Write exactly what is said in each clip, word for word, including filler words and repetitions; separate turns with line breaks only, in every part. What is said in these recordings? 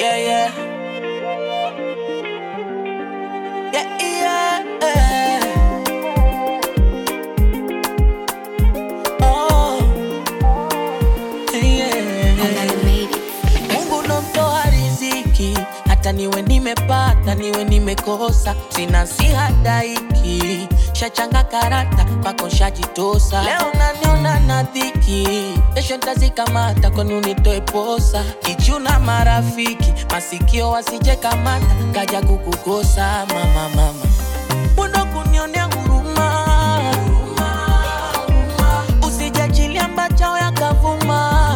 Yeah, yeah. Yeah, yeah. Oh, yeah. Mungu ndo mtoa riziki, hata niwe nimepata niwe nimekosa, sina sihadaiki, shachanga karata kwako shajitosa. Leo naniona na dhiki, kesho ntazikamata kwani unitoe posa. Kichuna marafiki, masikio wasije kamata, kaja kukukosa mama mama. Mundo kunionea huruma, usijachilia mbachao ya kavuma,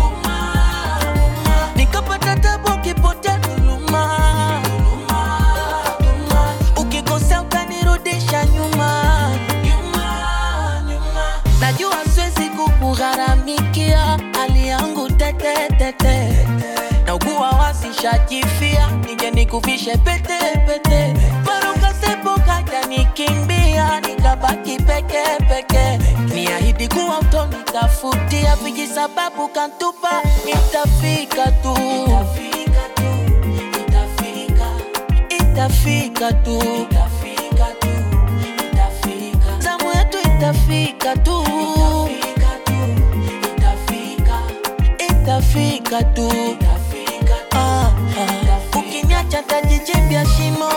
nikapata tabu kipotea dhuluma. Ukikosea ukanirudisha nyuma. Najua siwezi kukugharamikia, hali yangu tete tete, naugua wasishajifia, nije nikuvishe pete pete. Maruka sepo kaja nikimbia, nikabaki peke peke. Niahidi kuwa utonitafutia, viji sababu kantupa, itafika tu, itafika tu, itafika, itafika tu, itafika tu, itafika. Zamu yetu itafika tu, itafika tu, itafika, itafika tu, itafika tu. Ah, ah. Ukiniacha tajichimbia shimo.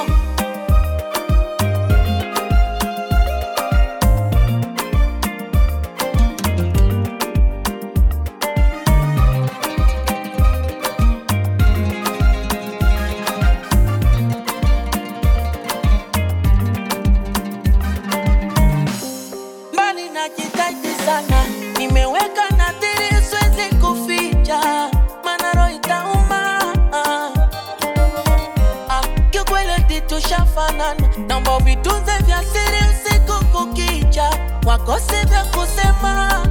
Mbali najitahidi sana, nimeweka nadhiri siwezi kuficha, maana roho itauma. Ah, kiukweli titushafanana, naomba vitunze vya siri usiku kukicha, wakose vya kusema.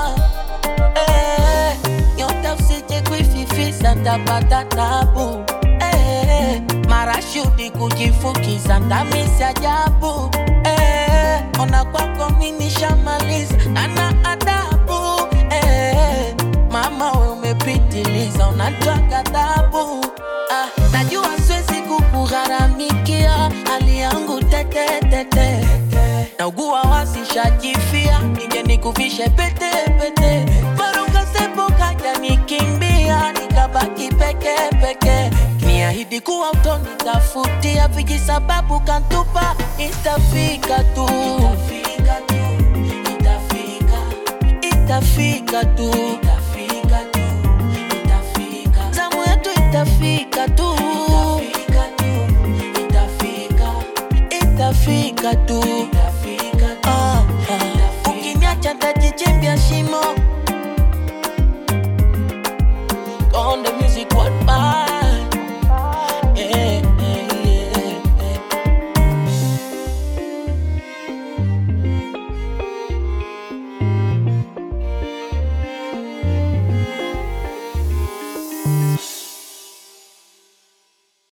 Eh, nyota usije kuififisa, ntapata tabu. Eh, marashudi kujifukiza, ndamisi ajabu. Eh, ona kwako mimi nishamaliza, ana adabu. Eh, mama we umepitiliza, unatoa ghadhabu. Ah, najua siwezi kukugharamikia, hali yangu tete tete, naugua wasishajifia, nije nikuvishe pete pete. Maruka sepo kaja nikimbia, nikabaki peke peke. Niahidi kuwa utonitafutia, viji sababu kantupa, itafika tu, itafika tu, itafika, itafika tu, itafika tu, itafika. Zamu yetu itafika tu, itafika tu, itafika, itafika tu.